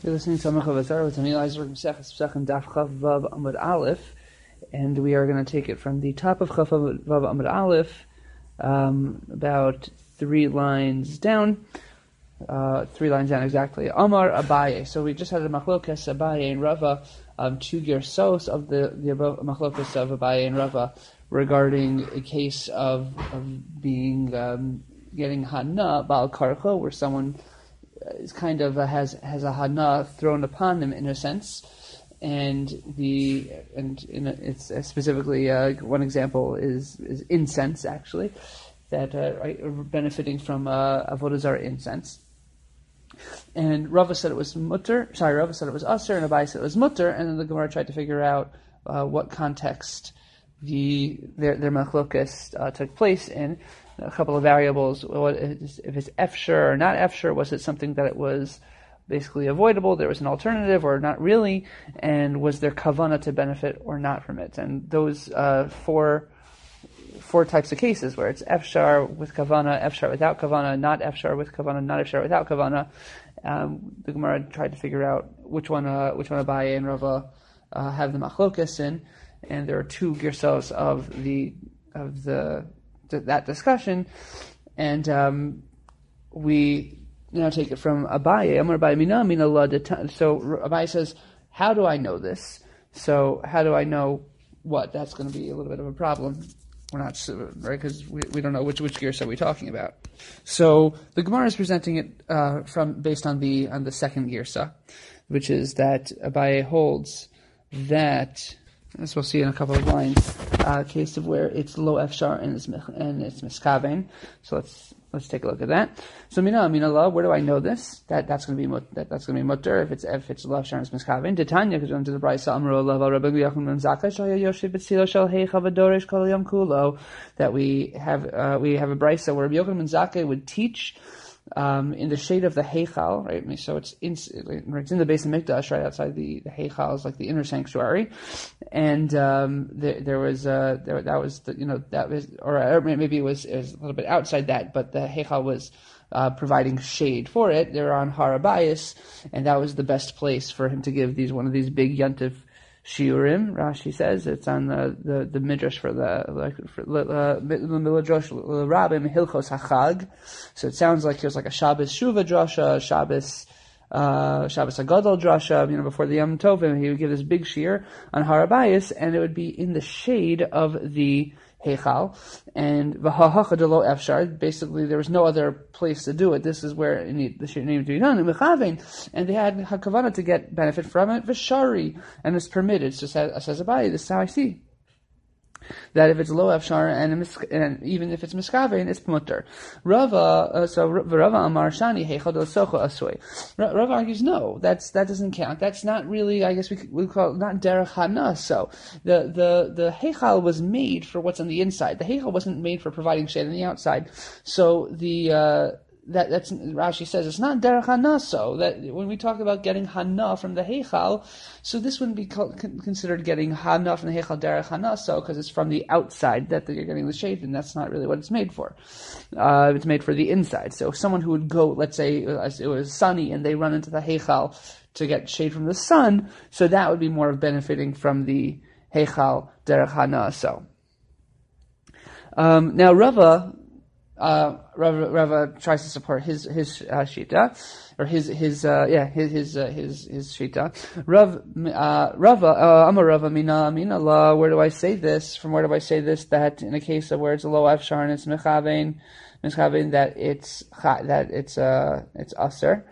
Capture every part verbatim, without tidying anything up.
You're listening to Amach Avatar with Tamil Isaac Mesechus Pesachim Daf Chav Vav Amud Aleph, and we are going to take it from the top of Chav Vav Amud Aleph, um, about three lines down, uh, three lines down exactly. Amar Abaye. So we just had a machlokas Abaye and Rava, um, two gersos of the the machlokas of Abaye and Rava regarding a case of of being um, getting hana bal karcha, where someone is kind of uh, has has a hana thrown upon them in a sense, and the and in a, it's uh, specifically uh, one example is is incense actually that uh, are benefiting from uh, avodah zarah incense. And Rava said it was mutter. Sorry, Rava said it was usher, and Abai said it was mutter. And then the Gemara tried to figure out uh, what context the their their machlokas uh, took place in. A couple of variables. What is, if it's efshar or not efshar? Was it something that it was basically avoidable? There was an alternative, or not really? And was there kavana to benefit or not from it? And those uh, four four types of cases where it's efshar with kavana, efshar without kavana, not efshar with kavana, not efshar without kavana. Um, the Gemara tried to figure out which one uh, which one Abaye and Rava uh, have the machlokas in, and there are two girsos of the of the that discussion, and um, we now take it from Abaye. Amar Abaye mina mina la. So Abaye says, "How do I know this? So how do I know what?" That's going to be a little bit of a problem. We're not right because we, we don't know which which gears are we talking about. So the Gemara is presenting it uh, from based on the on the second girsa, which is that Abaye holds that, as we'll see in a couple of lines, uh, case of where it's lo efshar and it's and it's miskaven. So let's let's take a look at that. So mina mina la. Where do I know this? That that's going to be mut, that that's going to be mutter if it's if it's lo efshar and it's miskaven. Titania because into the brayso amru Allah Rabbi Yachim ben Zakkai shaya yoshev b'tzilo shel heicha v'doresh kol yom kulo. That we have uh, we have a brayso where Rabbi Yochanan ben Zakkai would teach Um, in the shade of the Heichal, right? So it's in, it's in the base of Mikdash, right outside the, the Heichal is like the inner sanctuary, and um, there, there was uh, there, that was the, you know that was or, or maybe it was, it was a little bit outside that, but the Heichal was uh, providing shade for it. They were on Har Habayis, and that was the best place for him to give these one of these big Yontif shiurim. Rashi says it's on the the, the midrash for the like for uh, the midrash Rabbim Hilchos Hachag. So it sounds like there's like a Shabbos Shuva drasha, Shabbos uh, Shabbos Hagadol drasha. You know, before the Yom Tovim, he would give this big shiur on Har Habayis, and it would be in the shade of the Heichal, and v'hahacha delo efshar. Basically, there was no other place to do it. This is where it need, the shit needed to be done. And they had hakavana to get benefit from it. V'shari, and it's permitted. So says, says Abaye, this is how I see that if it's low efshar and, and even if it's miskavein, it's mutter. Rava, uh, so Rava Amar Shani Heichal del Socho Asui. Rava argues no, that's that doesn't count. That's not really. I guess we we call it not derech hana. So the the the Heichal was made for what's on the inside. The Heichal wasn't made for providing shade on the outside. So the uh, That that's Rashi says it's not derech hana. So that when we talk about getting hana from the heichal, so this wouldn't be called, considered getting hana from the heichal derech hana. So because it's from the outside that you're getting the shade, and that's not really what it's made for. Uh, it's made for the inside. So someone who would go, let's say it was sunny, and they run into the heichal to get shade from the sun, so that would be more of benefiting from the heichal derech hana. So um, now Rava. Uh, Rava, Rava tries to support his his uh, shita, or his his uh, yeah his his uh, his his shita. Rav uh, Rava uh, Amar Rava mina mina la. Where do I say this? From where do I say this? That in a case of where it's a low efshar and it's mechavein, mechavein that it's that it's uh it's aser.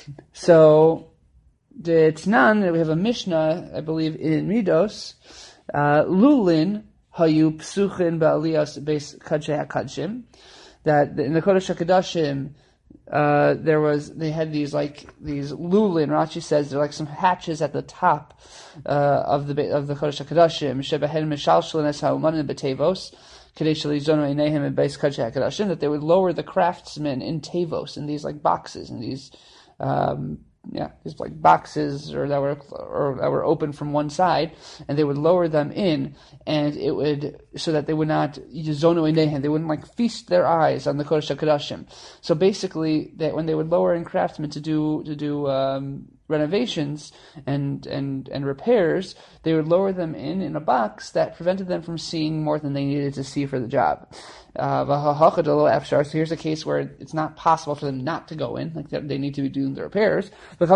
So the Tanan, we have a Mishnah, I believe in Midos, uh, Lulin hayu psuchin ba'aliyas beis kadshei hakadshim. That in the Kodesh HaKadoshim, uh, there was, they had these like, these lulin, Rashi says, they're like some hatches at the top, uh, of the, of the Kodesh HaKadoshim, Shebehen Mishalshalin Es HaUmanin B'Tevos, Kadesh Lizono Einehem and Beis Kodesh HaKadoshim, that they would lower the craftsmen in Tevos, in these like boxes, in these, um, yeah, these like boxes or that were or that were open from one side, and they would lower them in, and it would so that they would not yizono inehen, they wouldn't like feast their eyes on the Kodesh HaKodashim. So basically, that when they would lower in craftsmen to do to do um, renovations and, and, and repairs, they would lower them in in a box that prevented them from seeing more than they needed to see for the job. Uh, so here's a case where it's not possible for them not to go in, like they need to be doing the repairs,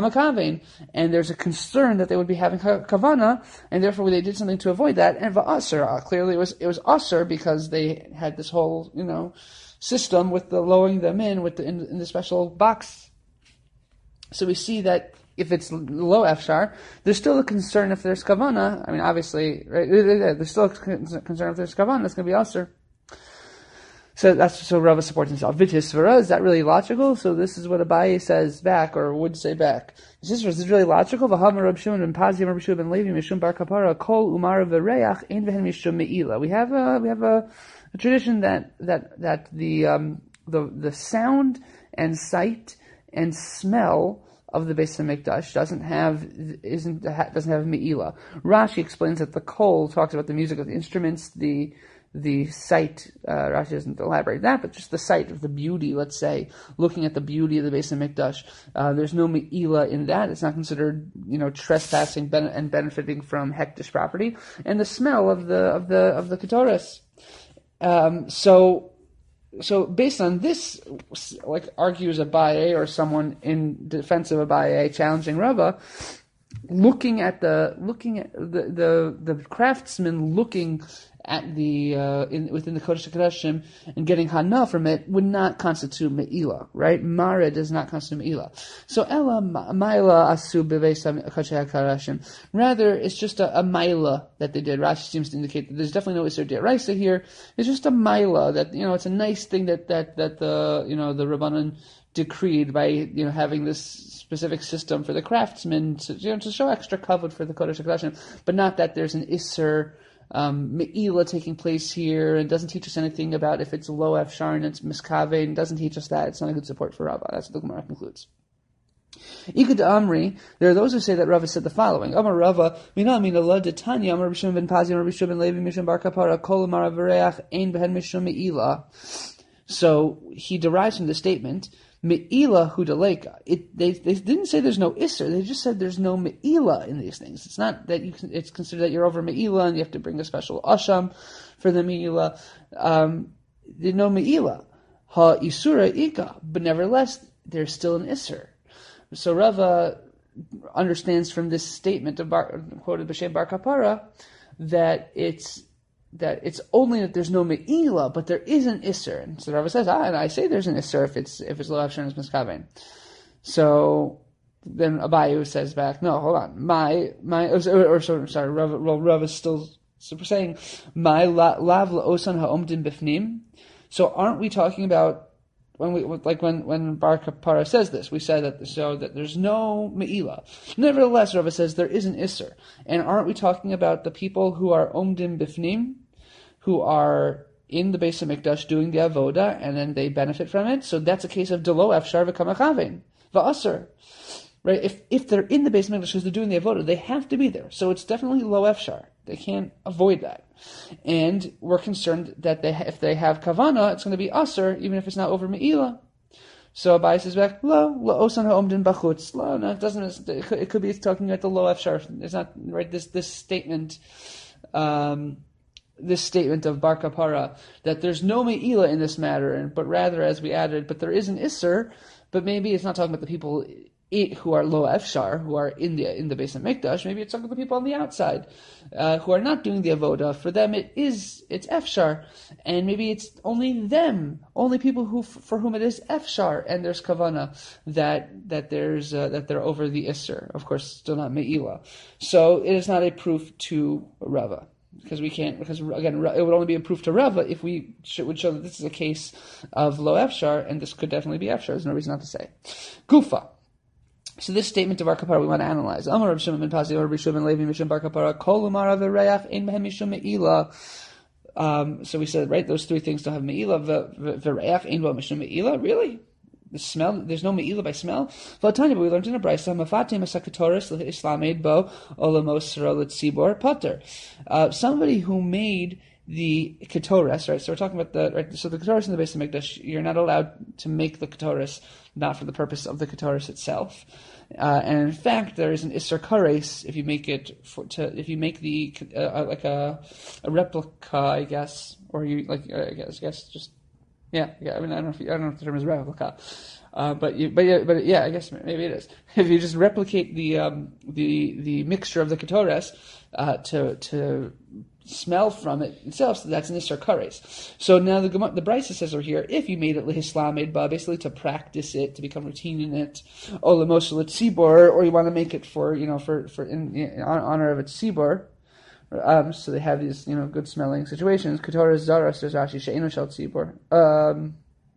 and there's a concern that they would be having kavana, and therefore they did something to avoid that. And va'asar, clearly it was it was asar because they had this whole you know system with the lowering them in with the in, in the special box. So we see that if it's low efshar, there's still a concern if there's kavana. I mean, obviously, right, there's still a concern if there's kavana. It's going to be asar. So that's so Rava supports himself. Vitisvara, is that really logical? So this is what Abaye says back, or would say back. Is this really logical? V'hamar Rab Shimon ben Pazi, Rab Shimon ben Levi, Mishum bar kapara, kol umar v'reach, ein v'hen mishum me'ila. We have a we have a, a tradition that that that the um the the sound and sight and smell of the Beis Hamikdash doesn't have isn't doesn't have me'ila. Rashi explains that the kol talks about the music of the instruments, the the sight, uh, Rashi doesn't elaborate that, but just the sight of the beauty, let's say, looking at the beauty of the Beis Hamikdash, uh, there's no me'ila in that. It's not considered, you know, trespassing ben- and benefiting from hektish property. And the smell of the, of the, of the Ketores. Um, so, so based on this, like, argues Abaye or someone in defense of Abaye challenging Rava, looking at the, looking at the, the, the craftsman looking at the uh, in, within the Kodesh HaKodeshim and getting hana from it would not constitute me'ila, right? Mara does not constitute me'ila. So ela ma'ila asu beveis Kodesh HaKodeshim. Rather, it's just a, a maila that they did. Rashi seems to indicate that there's definitely no Isser D'Oraisa here. It's just a maila that you know it's a nice thing that that that the you know the Rabbanan decreed by you know having this specific system for the craftsmen to you know to show extra kavod for the Kodesh HaKodeshim, but not that there's an Isser Um, Me'ila taking place here, and doesn't teach us anything about if it's low efshar and it's miskave, and doesn't teach us that. It's not a good support for Rava. That's what the Gemara concludes. Ikud Amri, there are those who say that Rava said the following: Amar Rava, mina mina la detanya, Amar Rishon ben Pazi, Amar Rishon ben Levi, Mishon bar kapara, kol amar v'reach, ein behen mishon me'ila. So he derives from the statement, Me'ila hudaleka. It they they didn't say there's no isser. They just said there's no me'ila in these things. It's not that you can, it's considered that you're over me'ila and you have to bring a special asham for the me'ila. Um, there's no me'ila. Ha isura ika. But nevertheless, there's still an isser. So Rava understands from this statement of Bar, quoted B'Shem Bar Kapara that it's that it's only that there's no me'ila, but there is an isser. And so Rava says, ah, and I say there's an isser if it's if it's lo afshar and it's miskaven. So then Abayu says back, no, hold on, my my or, or sorry, Rava, well, Rava is still saying my lav la'osan ha'omdim bifnim. So aren't we talking about when we like when when Bar Kapara says this? We said that so that there's no me'ila. Nevertheless, Rava says there is an isser, and aren't we talking about the people who are omdim bifnim, who are in the Beis Hamikdash doing the avoda, and then they benefit from it? So that's a case of delo efshar v'kamachavein va'aser, right? If if they're in the Beis Hamikdash because they're doing the avoda, they have to be there. So it's definitely lo efshar. They can't avoid that. And we're concerned that they, if they have kavana, it's going to be aser, even if it's not over me'ila. So Abai says back, lo, lo osan ha'omdin bachutz. Lo, no, it doesn't, it could, it could be talking about the lo efshar. It's not, right, this, this statement, um, this statement of Bar Kapara, that there's no me'ila in this matter, but rather, as we added, but there is an isser, but maybe it's not talking about the people who are lo efshar, who are in the in the Beis Hamikdash. Maybe it's talking about the people on the outside uh, who are not doing the avoda. For them, it is it's efshar, and maybe it's only them, only people who for whom it is efshar, and there's kavana that that there's uh, that they're over the isser. Of course, still not me'ila. So it is not a proof to Rava. Because we can't, because again, it would only be a proof to Rava if we should, would show that this is a case of lo efshar, and this could definitely be efshar. There's no reason not to say. Gufa. So this statement of Bar Kapara we want to analyze. Amar Reb Shimon ben Pazi, Reb Shimon ben Levi, Mishum Bar Kapara, Kol Umar Avereach Ein Behem Mishum Me'ila. Um, so we said, right, those three things don't have Me'ila. Vereach Ein Behem Mishum Me'ila. Really? The smell, there's no Me'ila by smell? V'atanya, but we learned in a Brisa, Mafatim Asakatoris Islam Eid Bo Olamos Sero L'Tzibor Potter. Somebody who made the Ketores, right? So we're talking about the, right, so the Ketores in the Beis HaMikdash, you're not allowed to make the Ketores not for the purpose of the Ketores itself. Uh, and in fact, there is an Isser Kares if you make it for, to, if you make the, uh, like a, a replica, I guess, or you, like, I guess, I guess just, yeah, yeah, I mean, I don't know if, you, I don't know if the term is replica. Uh, but you, but yeah, but yeah, I guess maybe it is. If you just replicate the um, the the mixture of the ketores uh, to to smell from it itself, so that's an isser kares. So now the the Brisa says over here, if you made it lehislamed, ba, basically to practice it, to become routine in it, or lemoshe letzibor, or you want to make it for you know for for in, in honor of its tzibor. Um, so they have these you know good smelling situations. Ketores zaras, there's Rashi she'eno shel tzibor. Um,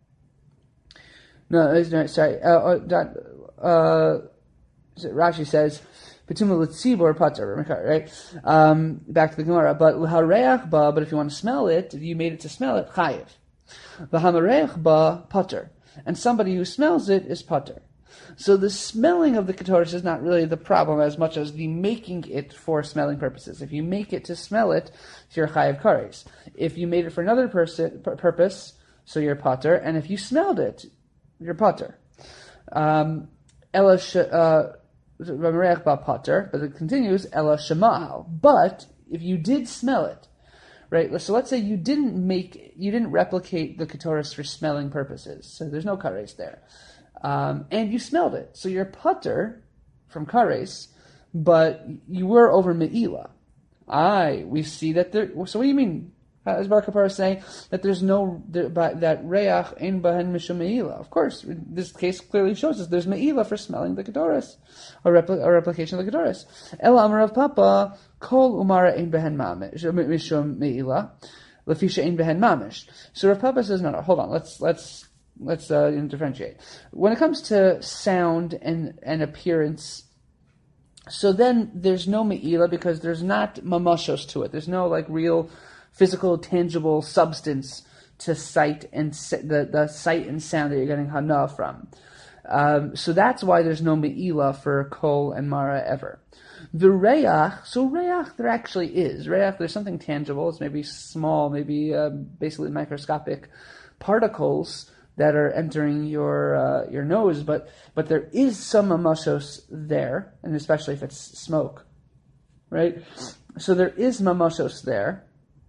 No, no, sorry. Uh, uh, Rashi says, "Petuma l'tzibor pater," right? Um, back to the Gemara. But l'hareach ba, but if you want to smell it, if you made it to smell it, chayiv. L'hamareach ba pater, and somebody who smells it is pater. So the smelling of the ketores is not really the problem as much as the making it for smelling purposes. If you make it to smell it, you're chayiv kares. If you made it for another person, purpose, so you're pater. And if you smelled it, you're pater. Um, Ella Ramerech ba pater, but it continues Ella Shema'al. But if you did smell it, right? So let's say you didn't make, you didn't replicate the ketores for smelling purposes. So there's no kares there, um, and you smelled it. So you're pater from kares, but you were over me'ila. Aye, we see that there. So what do you mean? As Bar Kapara is saying that there's no that reach ein bahen mishum meila. Of course, this case clearly shows us there's meila for smelling the ketores, or repli- or replication of the ketores. El amar Papa kol umara ein bahen mamish mishum meila, lefisha ein bahen mamish. So Rav Papa says no, no, hold on, let's let's let's uh, differentiate. When it comes to sound and and appearance. So then there's no meila because there's not mamashos to it. There's no like real physical, tangible substance to sight and se- the, the sight and sound that you're getting hana from. Um, so that's why there's no me'ila for kol and mara ever. The reach, so reach there actually is. Reach, there's something tangible. It's maybe small, maybe uh, basically microscopic particles that are entering your uh, your nose, but but there is some mamashos there, and especially if it's smoke, right? So there is mamashos there.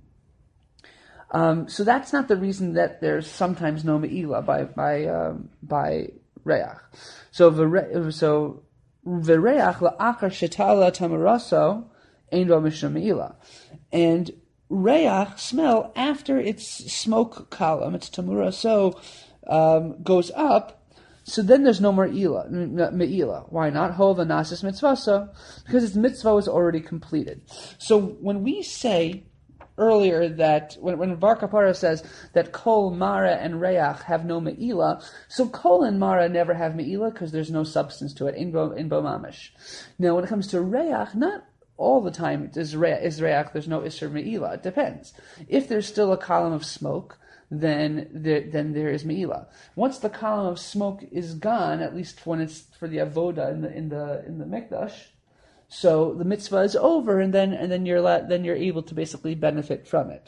Um, so that's not the reason that there's sometimes no me'ila by by um, by reach. So v're, so v'reach la'achar shetala tamaraso ein bo mishum me'ila, and reach smell after its smoke column, its tamuraso um, goes up. So then there's no more ila, me'ila. Why not? Hova nasis mitzvaso, because its mitzvah was already completed. So when we say earlier that when, when Bar Kapara says that Kol, Mara, and Reach have no Me'ila, so Kol and Mara never have Me'ila because there's no substance to it, in Bo, in bo Mamish. Now when it comes to Reach, not all the time is Reach, is Reach there's no Isser Me'ila. It depends. If there's still a column of smoke, then there, then there is Me'ila. Once the column of smoke is gone, at least when it's for the Avoda in the in the in the Mikdash, so the mitzvah is over, and then and then you're la- then you're able to basically benefit from it.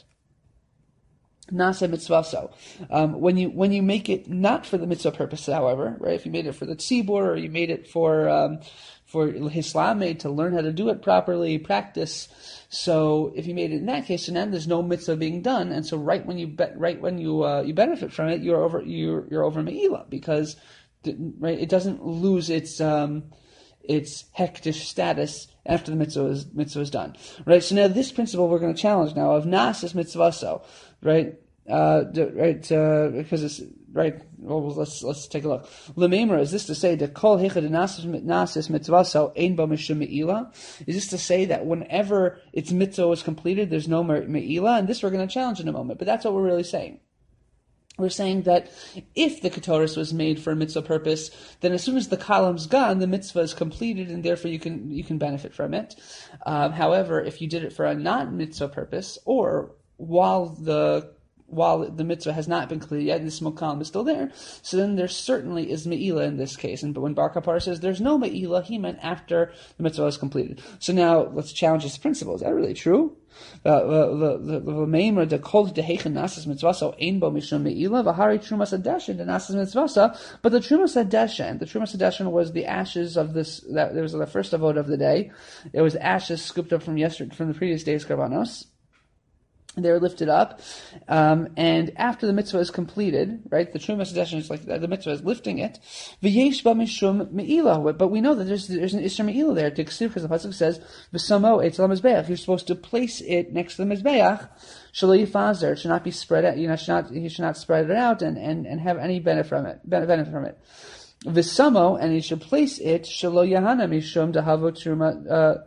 Nase mitzvah so. Um, when you when you make it not for the mitzvah purpose, however, right? If you made it for the tzibur, or you made it for um, for Hislamid to learn how to do it properly, practice. So if you made it in that case, so then there's no mitzvah being done, and so right when you be- right when you uh, you benefit from it, you're over you're you're over me'ila because right it doesn't lose its um, its hektish status after the mitzvah is, mitzvah is done. Right? So now this principle we're going to challenge now of nasis mitzvaso, right? Uh, right, uh, because it's, right, well, let's, let's take a look. Lememra, is this to say that kol hechad nasis mitzvaso ein bo mishum me'ila? Is this to say that whenever its mitzvah is completed, there's no me'ila? And this we're going to challenge in a moment, but that's what we're really saying. We're saying that if the Ketores was made for a mitzvah purpose, then as soon as the column's gone, the mitzvah is completed, and therefore you can you can benefit from it. Um, however, if you did it for a non-mitzvah purpose, or while the while the mitzvah has not been completed yet, and the small column is still there, so then there certainly is me'ilah in this case. And but when Bar Kapara says there's no me'ilah, he meant after the mitzvah is completed. So now let's challenge this principle. Is that really true? The the the meimer the kol deheichen nasas mitzvasa ein bo mishum me'ilah v'hari trumas hadeshen the nasas mitzvasa. But the trumas hadeshen, the trumas hadeshen was the ashes of this. That there was the first avod of the day. It was ashes scooped up from yesterday, from the previous day's karbanos. They were lifted up, um, and after the mitzvah is completed, right, the Trumas Hadeshen is like the mitzvah is lifting it. V'yesh ba mishum me'ilah, but we know that there's there's an isra me'ilah there. Tiksiv, because the pasuk says v'samo etzel mizbeach. You're supposed to place it next to the mizbeach. Shelo yifazer. It should not be spread out. You know, should not you should not spread it out and, and, and have any benefit from it. Benefit from it. V'samo, and you should place it shelo yahana mishum dahavo truma.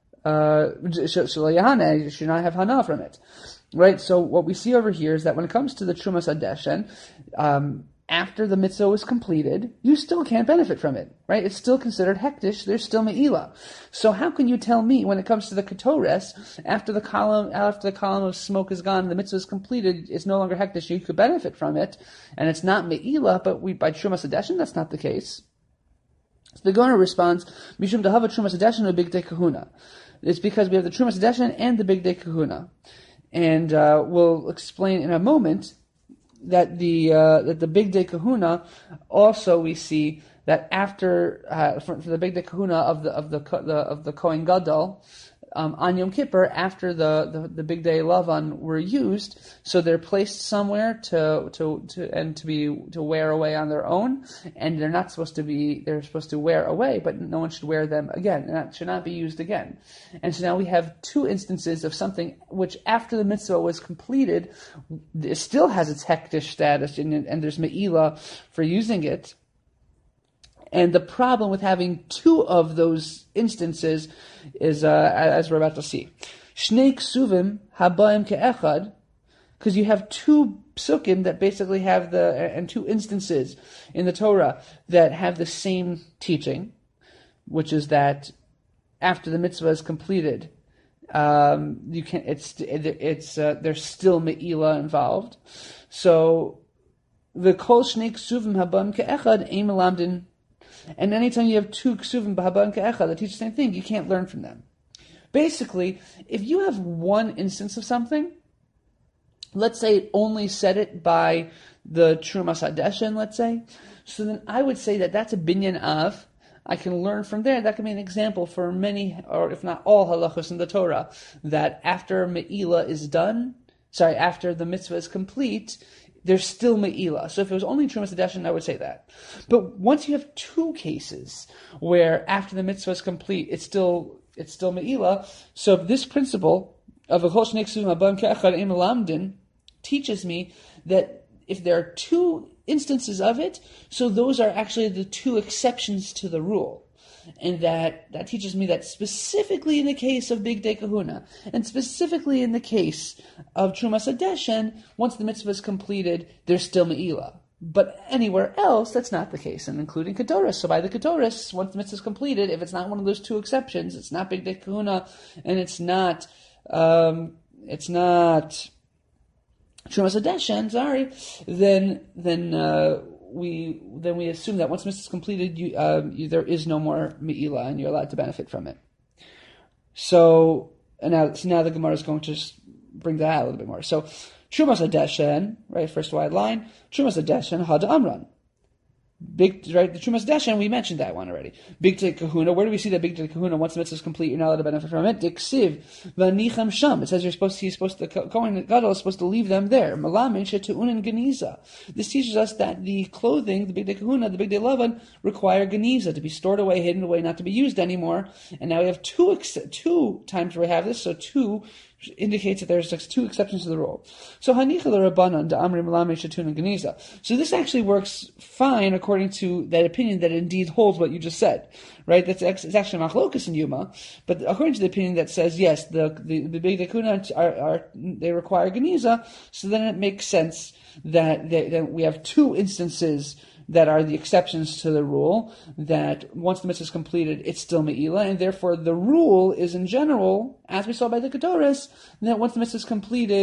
Shelo yahana. You should not have hana from it. Right, so what we see over here is that when it comes to the Trumas Hadeshen, um, after the mitzvah is completed, you still can't benefit from it, right? It's still considered hektish, there's still me'ilah. So how can you tell me when it comes to the ketores, after the column, after the column of smoke is gone and the mitzvah is completed, it's no longer hektish, you could benefit from it, and it's not me'ilah, but we, by Trumas Hadeshen, that's not the case. So the Gemara responds, Mishum dahava Trumas Hadeshen big day kahuna. It's because we have the Trumas Hadeshen and the big day kahuna. And uh, we'll explain in a moment that the uh, that the Big Day Kahuna also we see that after uh, for, for the Big Day Kahuna of the of the the of the Kohen Gadol um, on Yom Kippur, after the, the, the Big Day Lavan were used, so they're placed somewhere to to to and to be to wear away on their own, and they're not supposed to be they're supposed to wear away, but no one should wear them again. That should not be used again. And so now we have two instances of something which, after the mitzvah was completed, it still has its hektish status, and, and there's me'ilah for using it. And the problem with having two of those instances is, uh, as we're about to see, Shnei ksuvim habaim ke'echad, because you have two psukim that basically have the, and two instances in the Torah that have the same teaching, which is that after the mitzvah is completed, um, you can it's it's uh, there's still me'ilah involved. So the kol shnei ksuvim habaim ke'echad ein melamdin. And anytime you have two ksuvim b'haba and ke'echa that teach the same thing, you can't learn from them. Basically, if you have one instance of something, let's say it only said it by the Trumas Hadeshen, let's say, so then I would say that that's a binyan of, I can learn from there. That can be an example for many, or if not all, halachos in the Torah, that after me'ilah is done, sorry, after the mitzvah is complete, there's still me'ilah. So if it was only Trumas Hadeshen, I would say that. But once you have two cases where after the mitzvah is complete, it's still it's still me'ilah. So this principle of a chol shnei ksuvim habam ke'echad ein melamdin teaches me that if there are two instances of it, so those are actually the two exceptions to the rule. And that, that teaches me that specifically in the case of Big Day Kahuna, and specifically in the case of Trumas Hadeshen, once the mitzvah is completed, there's still me'ilah. But anywhere else, that's not the case, and including Ketores. So by the Ketores, once the mitzvah is completed, if it's not one of those two exceptions, it's not Big Day Kahuna, and it's not, um, it's not Trumas Hadeshen, sorry, then, then, uh, we then we assume that once mitzvah is completed, you, um, you, there is no more me'ilah, and you're allowed to benefit from it. So, and now, so now the Gemara is going to just bring that out a little bit more. So, Trumas Hadeshen, right, first wide line, Trumas Hadeshen, Had Amran. Big, right, the Trumas Hadeshen, we mentioned that one already. Big Day Kahuna, where do we see that Big Day Kahuna, once the mitzvah is complete, you're not allowed to benefit from it? Diksiv, V'nichem Sham. It says you're supposed to, he's supposed to, Kohen Gadol is supposed to leave them there. Malamin Shetu'unin Geniza. This teaches us that the clothing, the Big Day Kahuna, the Big Day Lavan, require Geniza, to be stored away, hidden away, not to be used anymore. And now we have two, two times where we have this, so two indicates that there's two exceptions to the rule. So Hanicha l'Rabbanan da'amri malame shatun and geniza. So this actually works fine according to that opinion that indeed holds what you just said, right? That's it's actually machlokas in Yuma, but according to the opinion that says yes, the the, the big dekuna are, are they require geniza, so then it makes sense that they, that we have two instances that are the exceptions to the rule, that once the mitzvah is completed, it's still me'ilah, and therefore the rule is in general, as we saw by the Ketores, that once the mitzvah is completed,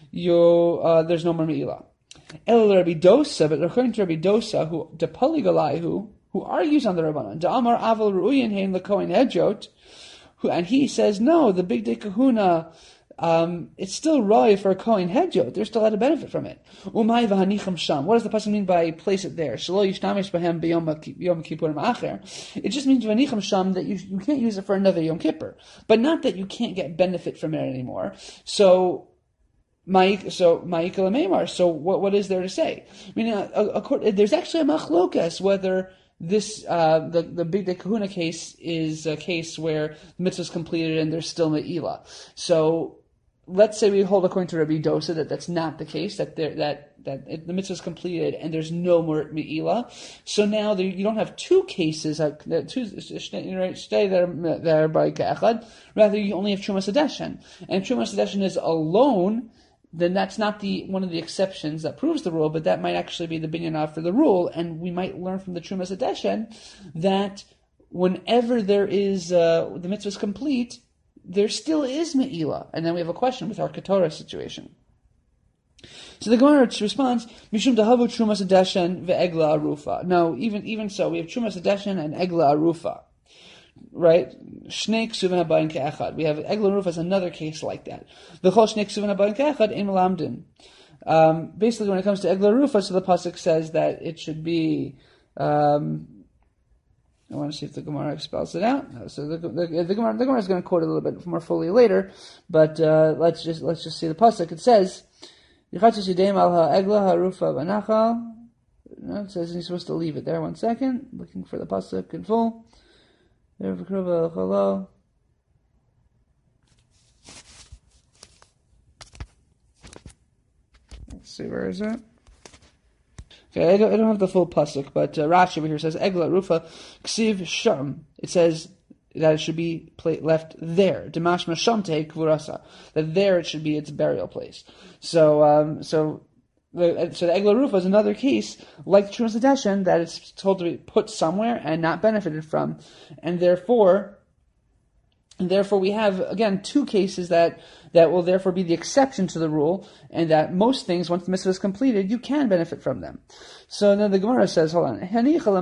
you uh, there's no more me'ilah. El Rabbi Dosa, but according to Rabbi Dosa, who Depali Galayhu, who argues on the Rabbanan, Da'amar Aval Ru'uyin Hein L'Kohen Hedjot, who and he says no, the Big Day Kahuna. Um, it's still right for a Kohen Hedjot. They're still allowed to benefit from it. Umay v'hanicham sham. What does the pasuk mean by place it there? Shelo yishtamish b'hem b'yom kippurim acher. It just means v'hanicham sham that you you can't use it for another Yom Kippur, but not that you can't get benefit from it anymore. So, ma'ik so ma'ikal meimar. So what what is there to say? I mean, uh, a, a, there's actually a machlokas whether this uh, the the Big Day Kahuna case is a case where the mitzvah is completed and there's still me'ilah. So. Let's say we hold according to Rabbi Dosa that that's not the case, that there, that that it, the mitzvah is completed and there's no more me'ilah. So now there, you don't have two cases, uh, two stay there there by ka'echad. Rather, you only have Trumas Hadeshen, and Trumas Hadeshen is alone. Then that's not the one of the exceptions that proves the rule, but that might actually be the binyan for the rule, and we might learn from the Trumas Hadeshen that whenever there is uh, the mitzvah is complete, there still is me'ilah. And then we have a question with our Ketorah situation. So the Gemara responds, Mishum dahavu Trumas Hadeshen ve'egla arufa. No, even even so, we have Trumas Hadeshen and egla arufa. Right? Shnei ksuvin habayin ke'echad. We have egla arufa as another case like that. V'chol shnei ksuvin habayin ke'echad ein melamdin. Um, basically, when it comes to egla arufa, so the pasuk says that it should be... Um, I want to see if the Gemara spells it out. So the, the, the Gemara, the Gemara is going to quote it a little bit more fully later, but uh, let's just let's just see the pasuk. It says, "Yichatzis yidei al ha'egla ha'rufa v'nachal." It says you're supposed to leave it there. One second, looking for the pasuk in full. Let's see, where is it? Okay, I don't, I don't have the full pasuk, but uh, Rashi over here says Egla Rufa Ksiv Sham. It says that it should be pla- left there. Demashma Shamte Kvurasa. That there it should be its burial place. So, um, so, the, so the Egla Rufa is another case like Trumas Hadeshen that it's told to be put somewhere and not benefited from, and therefore. And therefore, we have, again, two cases that, that will therefore be the exception to the rule, and that most things, once the mitzvah is completed, you can benefit from them. So then the Gemara says, hold on,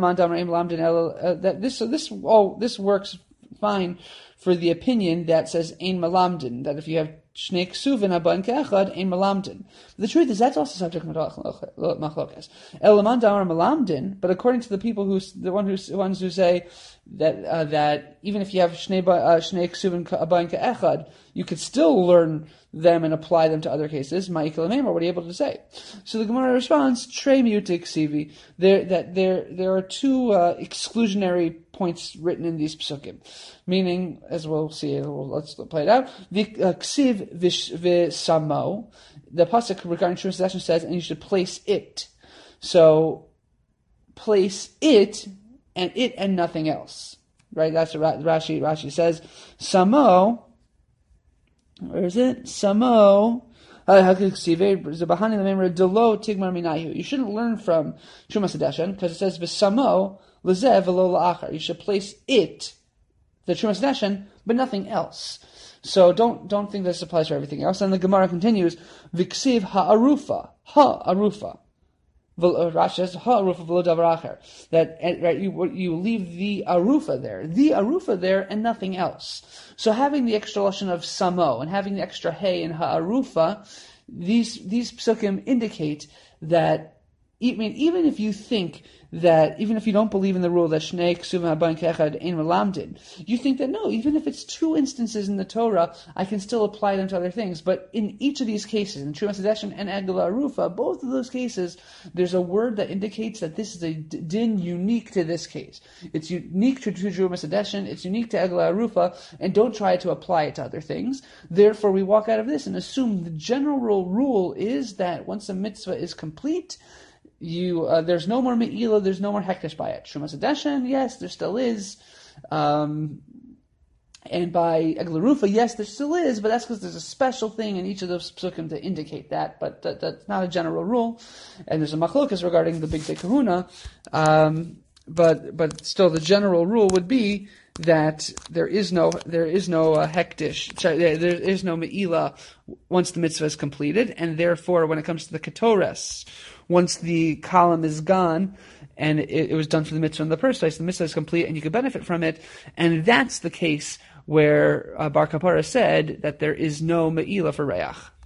that this, so this, oh, this works fine for the opinion that says, ein malamdin, that if you have shnei ksuvin haban ke'echad, ein malamdin. The truth is, that's also subject to machlokas. Elaman damar malamdin, but according to the people who, the one who, ones who say, that uh, that even if you have shnei uh, shnei ksuvin haban ke'echad, you could still learn them and apply them to other cases. Ma'ikal Meimer, what are you able to say? So the Gemara responds, Trei miutik sivi. There that there there are two uh, exclusionary points written in these psukim, meaning, as we'll see, we'll, let's play it out. The ksiv v'samo, the pasuk regarding Trumas Hadeshen says, and you should place it. So place it. And it and nothing else, right? That's what Rashi. Rashi says, "Samo." Where is it? Samo. You shouldn't learn from Trumas Hadeshen because it says v'samo lezev v'lo la'achar. You should place it, the Trumas Hadeshen, but nothing else. So don't don't think this applies for everything else. And the Gemara continues, "V'ksiv ha'arufa, ha'arufa." Rashi says, "Ha'arufa v'lo davar acher." That right, you you leave the arufa there, the arufa there, and nothing else. So having the extra lashon of samo and having the extra hey in ha'arufa, these these psukim indicate that. I mean, even if you think that, even if you don't believe in the rule that shnei ksuvim haban ke'echad ein melamdin, you think that no, even if it's two instances in the Torah, I can still apply them to other things. But in each of these cases, in Trumas Hadeshen and Egla Arufa, both of those cases, there's a word that indicates that this is a din unique to this case. It's unique to Trumas Hadeshen, it's unique to Egla Arufa, and don't try to apply it to other things. Therefore, we walk out of this and assume the general rule is that once a mitzvah is complete, You uh, there's no more me'ilah, there's no more hekdesh by it. Trumas Hadeshen, yes, there still is, um, and by Egla Arufa, yes, there still is, but that's because there's a special thing in each of those psukim to indicate that. But that, that's not a general rule, and there's a machlokas regarding the Big Day Kahuna. Um, but but still, the general rule would be that there is no there is no uh, hektish, sorry, there, there is no me'ila once the mitzvah is completed, and therefore when it comes to the ketores, once the column is gone and it, it was done for the mitzvah in the first place, the mitzvah is complete and you can benefit from it, and that's the case where uh, Bar Kapara said that there is no me'ila for reach.